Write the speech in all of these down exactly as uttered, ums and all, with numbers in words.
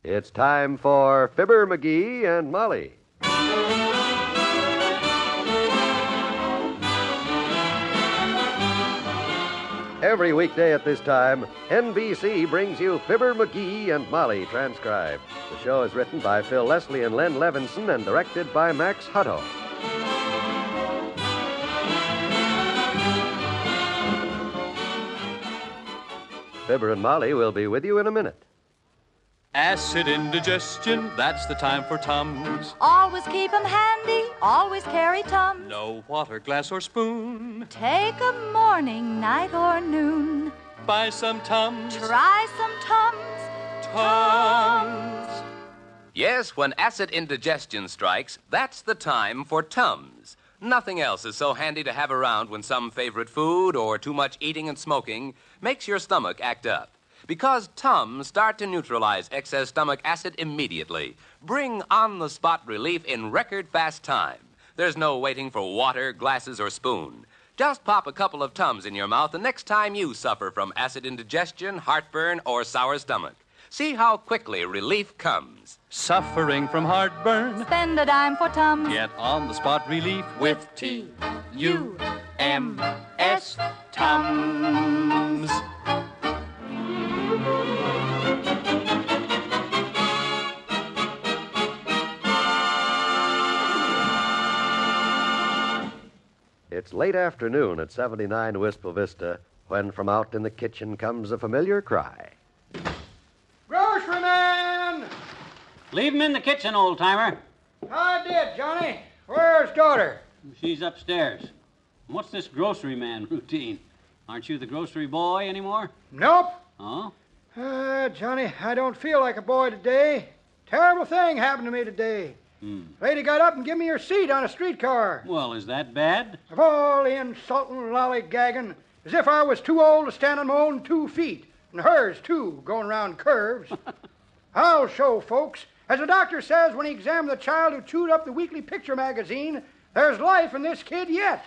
It's time for Fibber, McGee, and Molly. Every weekday at this time, N B C brings you Fibber, McGee, and Molly transcribed. The show is written by Phil Leslie and Len Levinson and directed by Max Hutto. Fibber and Molly will be with you in a minute. Acid indigestion, that's the time for Tums. Always keep 'em handy, always carry Tums. No water, glass, or spoon. Take 'em morning, night, or noon. Buy some Tums. Try some Tums. Tums. Yes, when acid indigestion strikes, that's the time for Tums. Nothing else is so handy to have around when some favorite food or too much eating and smoking makes your stomach act up. Because Tums start to neutralize excess stomach acid immediately. Bring on-the-spot relief in record-fast time. There's no waiting for water, glasses, or spoon. Just pop a couple of Tums in your mouth the next time you suffer from acid indigestion, heartburn, or sour stomach. See how quickly relief comes. Suffering from heartburn? Spend a dime for Tums. Get on-the-spot relief with T U M S Tums. It's late afternoon at seventy-nine Wistful Vista when from out in the kitchen comes a familiar cry. Grocery man! Leave him in the kitchen, old-timer. I did, Johnny. Where's daughter? She's upstairs. What's this grocery man routine? Aren't you the grocery boy anymore? Nope. Oh? Uh, Johnny, I don't feel like a boy today. Terrible thing happened to me today. Hmm. Lady got up and give me her seat on a streetcar. Well, is that bad? Of all the insulting lollygagging, as if I was too old to stand on my own two feet. And hers, too, going around curves. I'll show folks. As the doctor says when he examined the child who chewed up the weekly picture magazine, there's life in this kid yet.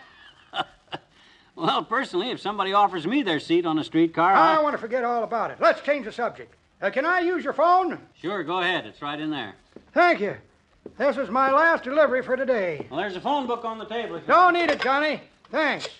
Well, personally, if somebody offers me their seat on a streetcar, I, I... want to forget all about it. Let's change the subject. Uh, can I use your phone? Sure, go ahead. It's right in there. Thank you. This is my last delivery for today. Well, there's a phone book on the table. If you... Don't need it, Johnny. Thanks.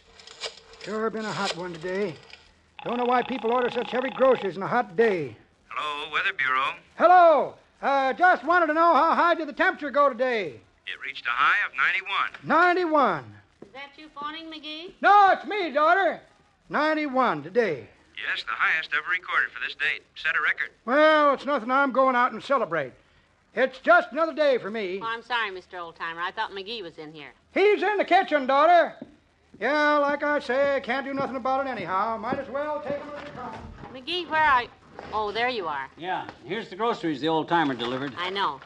Sure been a hot one today. Don't know why people order such heavy groceries on a hot day. Hello, Weather Bureau. Hello. Uh, just wanted to know how high did the temperature go today? It reached a high of ninety-one. ninety-one. Is that you phoning, McGee? No, it's me, daughter. ninety-one today. Yes, the highest ever recorded for this date. Set a record. Well, it's nothing I'm going out and celebrate. It's just another day for me. Oh, I'm sorry, Mister Oldtimer. I thought McGee was in here. He's in the kitchen, daughter. Yeah, like I say, I can't do nothing about it anyhow. Might as well take him as it comes. McGee, where are you? Oh, there you are. Yeah, here's the groceries the old-timer delivered. I know.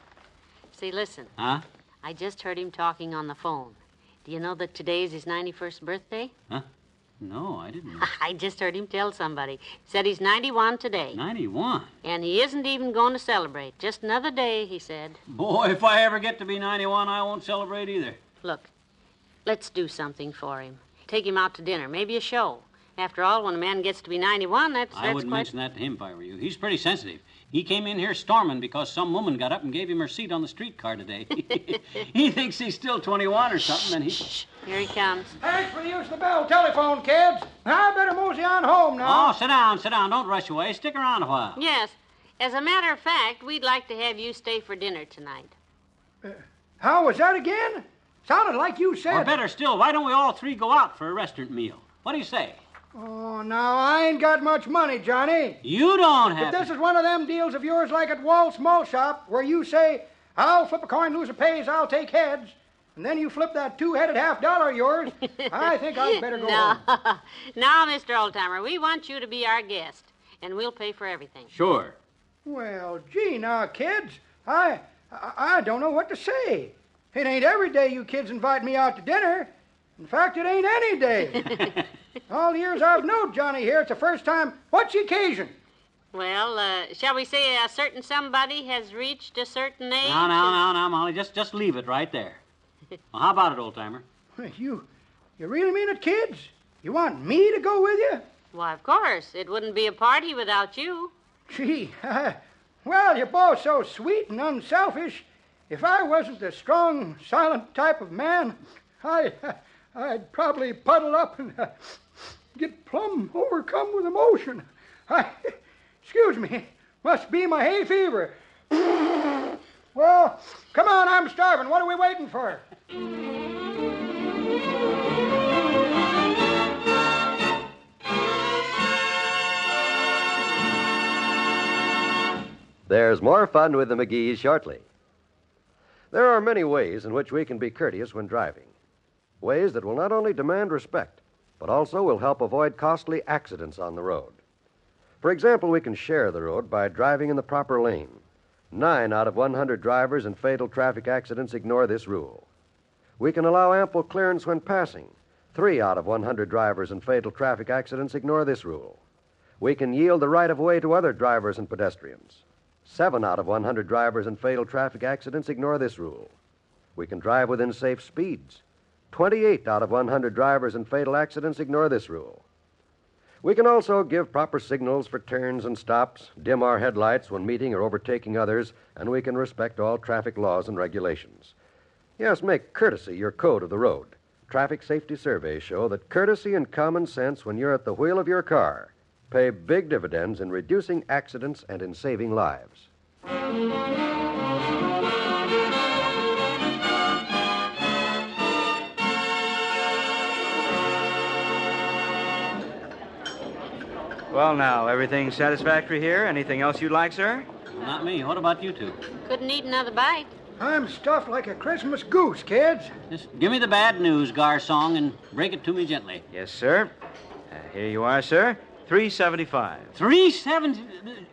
See, listen. Huh? I just heard him talking on the phone. Do you know that today's his ninety-first birthday? Huh? No, I didn't know. I just heard him tell somebody. Said he's ninety-one today. ninety-one? And he isn't even going to celebrate. Just another day, he said. Boy, if I ever get to be ninety-one, I won't celebrate either. Look, let's do something for him. Take him out to dinner, maybe a show. After all, when a man gets to be ninety-one, that's, that's I wouldn't quite... mention that to him if I were you. He's pretty sensitive. He came in here storming because some woman got up and gave him her seat on the streetcar today. He thinks he's still twenty-one or something, and he... Shh, here he comes. Thanks for the use of the bell telephone, kids. I better mosey on home now. Oh, sit down, sit down. Don't rush away. Stick around a while. Yes. As a matter of fact, we'd like to have you stay for dinner tonight. Uh, how was that again? Sounded like you said... Or better still, why don't we all three go out for a restaurant meal? What do you say? Oh, now, I ain't got much money, Johnny. You don't have If this to... is one of them deals of yours like at Walt's Mall Shop, where you say, I'll flip a coin, loser pays, I'll take heads, and then you flip that two-headed half dollar of yours, I think I'd better go no. home. Now, Mister Oldtimer, we want you to be our guest, and we'll pay for everything. Sure. Well, gee, now, kids, I, I, I don't know what to say. It ain't every day you kids invite me out to dinner. In fact, it ain't any day. All the years I've known Johnny here, it's the first time. What's the occasion? Well, uh, shall we say a certain somebody has reached a certain age? Now, now, now, now, Molly, just, just leave it right there. Well, how about it, old-timer? You, you really mean it, kids? You want me to go with you? Why, of course. It wouldn't be a party without you. Gee, I, Well, you're both so sweet and unselfish. If I wasn't the strong, silent type of man, I, I'd probably puddle up and uh, get plumb overcome with emotion. I, excuse me, must be my hay fever. Well, come on, I'm starving. What are we waiting for? There's more fun with the McGees shortly. There are many ways in which we can be courteous when driving. Ways that will not only demand respect, but also will help avoid costly accidents on the road. For example, we can share the road by driving in the proper lane. Nine out of one hundred drivers in fatal traffic accidents ignore this rule. We can allow ample clearance when passing. Three out of one hundred drivers in fatal traffic accidents ignore this rule. We can yield the right of way to other drivers and pedestrians. Seven out of one hundred drivers in fatal traffic accidents ignore this rule. We can drive within safe speeds. twenty-eight out of one hundred drivers in fatal accidents ignore this rule. We can also give proper signals for turns and stops, dim our headlights when meeting or overtaking others, and we can respect all traffic laws and regulations. Yes, make courtesy your code of the road. Traffic safety surveys show that courtesy and common sense when you're at the wheel of your car pay big dividends in reducing accidents and in saving lives. Well, now, everything satisfactory here? Anything else you'd like, sir? Not me. What about you two? Couldn't eat another bite. I'm stuffed like a Christmas goose, kids. Just give me the bad news, Garsong, and break it to me gently. Yes, sir. Uh, here you are, sir. Three seventy-five. Three seventy.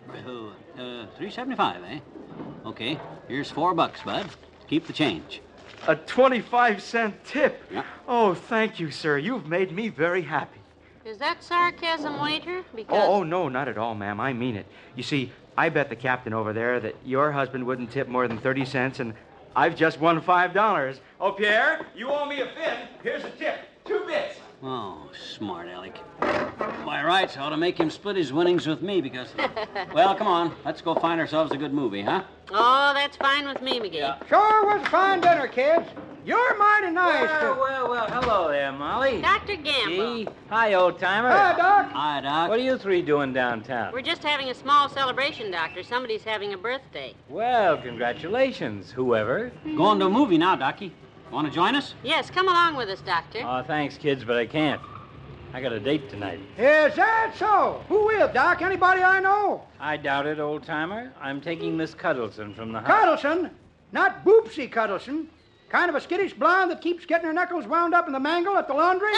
Uh, three seventy-five, eh? Okay. Here's four bucks, bud. Keep the change. A twenty-five cent tip. Yeah. Oh, thank you, sir. You've made me very happy. Is that sarcasm, waiter? Because... Oh, oh, no, not at all, ma'am. I mean it. You see, I bet the captain over there that your husband wouldn't tip more than thirty cents, and I've just won five dollars. Oh, Pierre, you owe me a fin. Here's a tip. Two bits. Oh, smart Alec. By rights, I ought to make him split his winnings with me because... Well, come on. Let's go find ourselves a good movie, huh? Oh, that's fine with me, McGee. Yeah. Sure was a fine dinner, kids. You're mighty nice Well, to... well, well, hello there, Molly. Doctor Gamble. Gee. Hi, old-timer. Hi, Doc. Hi, Doc. What are you three doing downtown? We're just having a small celebration, Doctor. Somebody's having a birthday. Well, congratulations, whoever. Going to a movie now, Docky. Want to join us? Yes, come along with us, Doctor. Oh, thanks, kids, but I can't. I got a date tonight. Is that so? Who with, Doc? Anybody I know? I doubt it, old-timer. I'm taking Miss Cuddleson from the house. Cuddleson? Not Boopsy Cuddleson. Kind of a skittish blonde that keeps getting her knuckles wound up in the mangle at the laundry?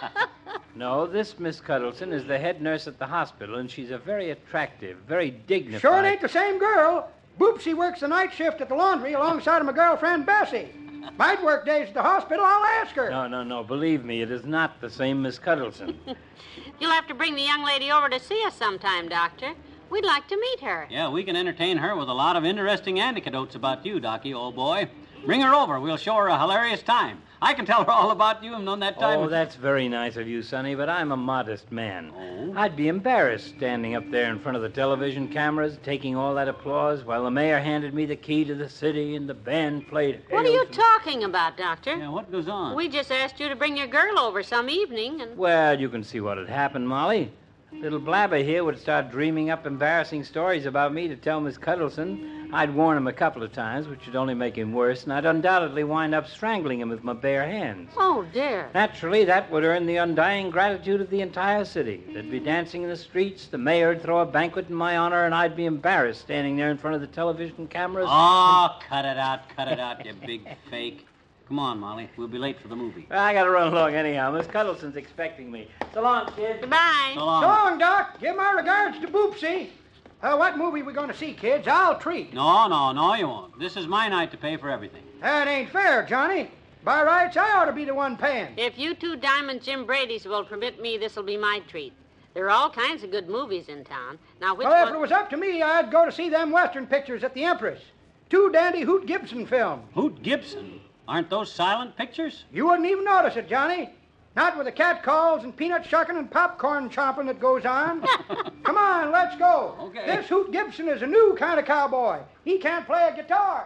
No, this Miss Cuddleson is the head nurse at the hospital, and she's a very attractive, very dignified... Sure it ain't the same girl. Boopsy works the night shift at the laundry alongside of my girlfriend, Bessie. Might work days at the hospital. I'll ask her. No, no, no. Believe me, it is not the same Miss Cuddleson. You'll have to bring the young lady over to see us sometime, Doctor. We'd like to meet her. Yeah, we can entertain her with a lot of interesting anecdotes about you, Docky, old boy. Bring her over. We'll show her a hilarious time. I can tell her all about you and on that time... Oh, that's very nice of you, Sonny, but I'm a modest man. Oh? I'd be embarrassed standing up there in front of the television cameras, taking all that applause while the mayor handed me the key to the city and the band played... What are you Hail- talking about, Doctor? Yeah, what goes on? We just asked you to bring your girl over some evening, and... Well, you can see what had happened, Molly. Little blabber here would start dreaming up embarrassing stories about me to tell Miss Cuddleson. I'd warn him a couple of times, which would only make him worse, and I'd undoubtedly wind up strangling him with my bare hands. Oh, dear. Naturally, that would earn the undying gratitude of the entire city. They'd be dancing in the streets, the mayor'd throw a banquet in my honor, and I'd be embarrassed standing there in front of the television cameras. Oh, cut it out, cut it out, you big fake. Come on, Molly. We'll be late for the movie. I gotta run along anyhow. Miss Cuddleson's expecting me. So long, kid. Goodbye. So long. So long, Doc. Give my regards to Boopsy. Uh, what movie we going to see, kids? I'll treat. No, no, no, you won't. This is my night to pay for everything. That ain't fair, Johnny. By rights, I ought to be the one paying. If you two Diamond Jim Brady's will permit me, this'll be my treat. There are all kinds of good movies in town. Now, which Well, one... if it was up to me, I'd go to see them Western pictures at the Empress. Two dandy Hoot Gibson films. Hoot Gibson? Aren't those silent pictures? You wouldn't even notice it, Johnny. Not with the cat calls and peanut shucking and popcorn chomping that goes on. Come on, let's go. Okay. This Hoot Gibson is a new kind of cowboy. He can't play a guitar.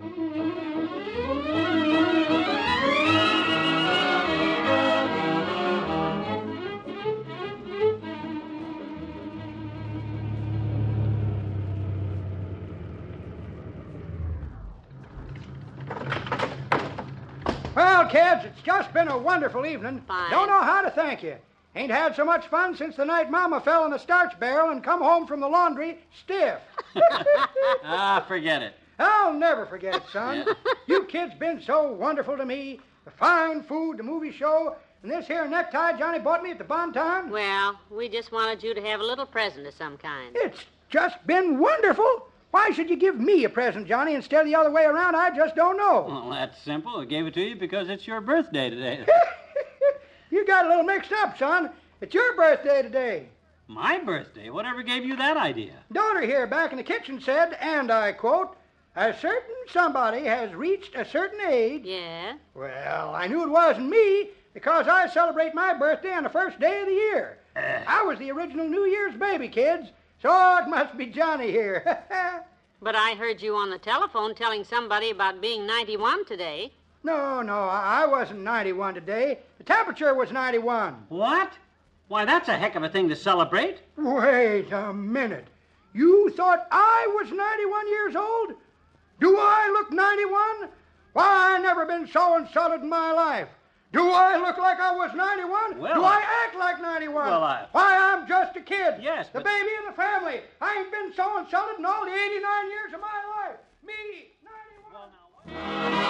Well, kids, it's just been a wonderful evening. Fine. Don't know how to thank you. Ain't had so much fun since the night Mama fell in the starch barrel and come home from the laundry stiff. Ah, forget it. I'll never forget it, son. You kids been so wonderful to me. The fine food, the movie show, and this here necktie Johnny bought me at the Bon Ton. Well, we just wanted you to have a little present of some kind. It's just been wonderful. Why should you give me a present, Johnny, instead of the other way around? I just don't know. Well, that's simple. I gave it to you because it's your birthday today. You got a little mixed up, son. It's your birthday today. My birthday? Whatever gave you that idea? Daughter here back in the kitchen said, and I quote, "A certain somebody has reached a certain age." Yeah? Well, I knew it wasn't me because I celebrate my birthday on the first day of the year. I was the original New Year's baby, kids, so it must be Johnny here. But I heard you on the telephone telling somebody about being ninety-one today. No, no, I I wasn't ninety-one today. The temperature was ninety-one. What? Why, that's a heck of a thing to celebrate. Wait a minute. You thought I was ninety-one years old? Do I look ninety-one? Why, I never been so insulted in my life. Do I look like I was ninety-one? Well, Do I, I- act like ninety-one? Well, I- Why, I'm just a kid. Yes, The but- baby in the family. I ain't been so insulted in all the eighty-nine years of my life. Me, ninety-one.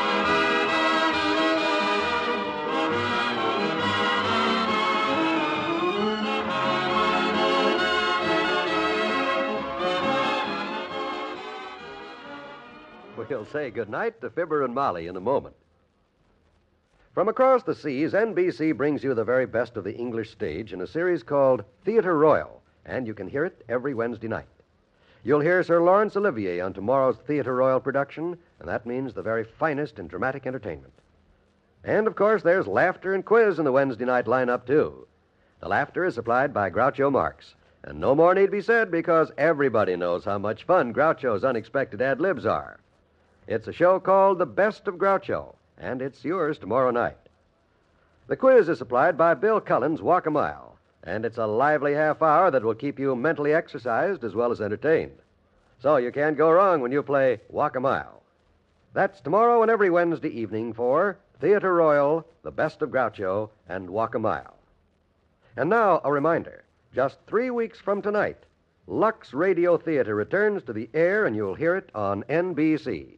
We'll say goodnight to Fibber and Molly in a moment. From across the seas, N B C brings you the very best of the English stage in a series called Theatre Royal, and you can hear it every Wednesday night. You'll hear Sir Laurence Olivier on tomorrow's Theatre Royal production, and that means the very finest in dramatic entertainment. And, of course, there's laughter and quiz in the Wednesday night lineup, too. The laughter is supplied by Groucho Marx, and no more need be said because everybody knows how much fun Groucho's unexpected ad-libs are. It's a show called The Best of Groucho, and it's yours tomorrow night. The quiz is supplied by Bill Cullen's Walk a Mile, and it's a lively half hour that will keep you mentally exercised as well as entertained. So you can't go wrong when you play Walk a Mile. That's tomorrow and every Wednesday evening for Theatre Royal, The Best of Groucho, and Walk a Mile. And now, a reminder. Just three weeks from tonight, Lux Radio Theater returns to the air, and you'll hear it on N B C.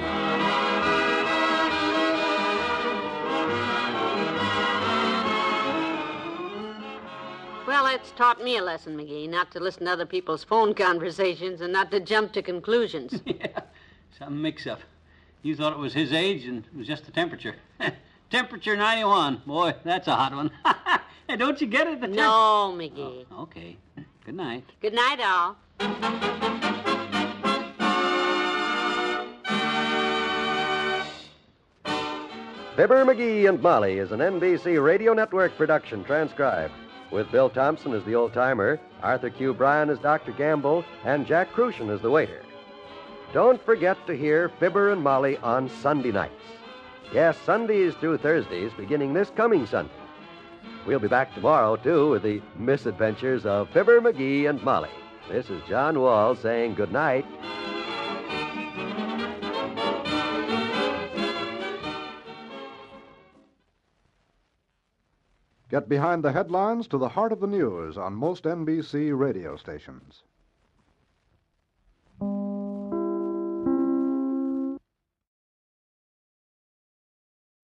Well, it's taught me a lesson, McGee, not to listen to other people's phone conversations and not to jump to conclusions. Yeah, some mix-up. You thought it was his age, and it was just the temperature. Temperature ninety-one. Boy, that's a hot one. Hey, don't you get it? The temp- No, McGee. Oh, okay. Good night. Good night, all. Fibber, McGee, and Molly is an N B C Radio Network production transcribed, with Bill Thompson as the old-timer, Arthur Q. Bryan as Doctor Gamble, and Jack Crucian as the waiter. Don't forget to hear Fibber and Molly on Sunday nights. Yes, Sundays through Thursdays, beginning this coming Sunday. We'll be back tomorrow, too, with the misadventures of Fibber, McGee, and Molly. This is John Wall saying good night. Get behind the headlines to the heart of the news on most N B C radio stations.